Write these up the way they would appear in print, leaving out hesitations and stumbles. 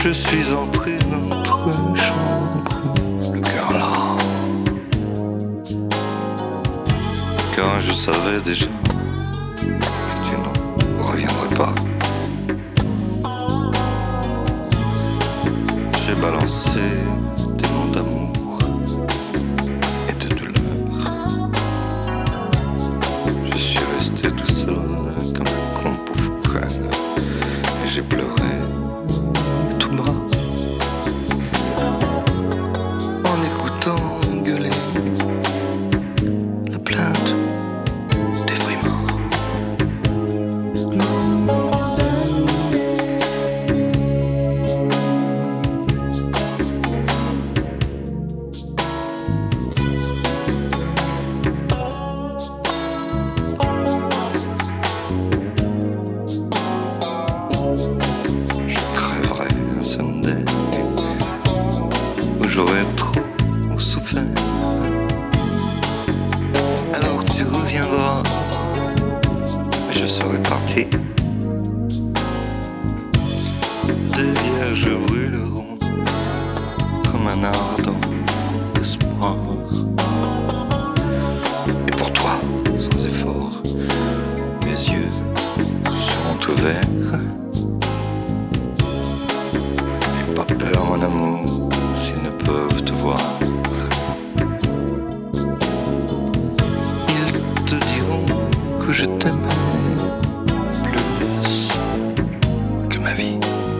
Je suis entré dans ta chambre, le cœur là, car je savais déjà que tu n'en reviendrais pas. J'ai balancé des mots d'amour et de douleur. Je suis resté tout seul comme un con pauvre crâne, et j'ai pleuré tout bas en écoutant gueuler la plainte des frimas. J'aurais trop souffert. Alors tu reviendras, mais je serai parti. Des vierges brûleront comme un ardent espoir. Et pour toi, sans effort, mes yeux seront ouverts. N'aie pas peur, mon amour, s'ils ne peuvent te voir. Ils te diront que je t'aimais plus que ma vie.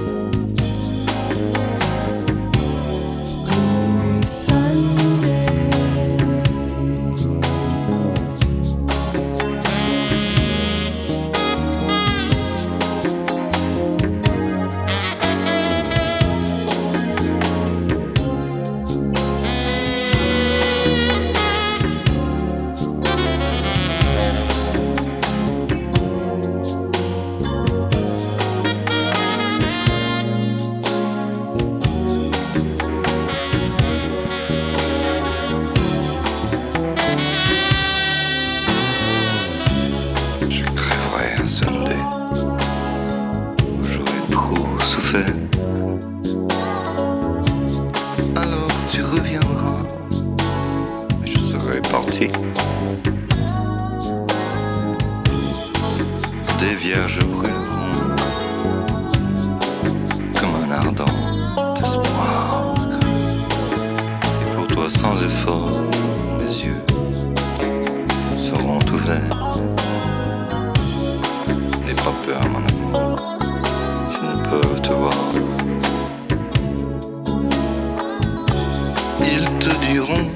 Sunday, où j'aurais trop souffert. Alors tu reviendras, mais je serai parti. Des vierges brûleront comme un ardent espoir. Et pour toi sans effort, mes yeux seront ouverts. N'aie pas peur, mon amour, s'ils ne peuvent te voir. Ils te diront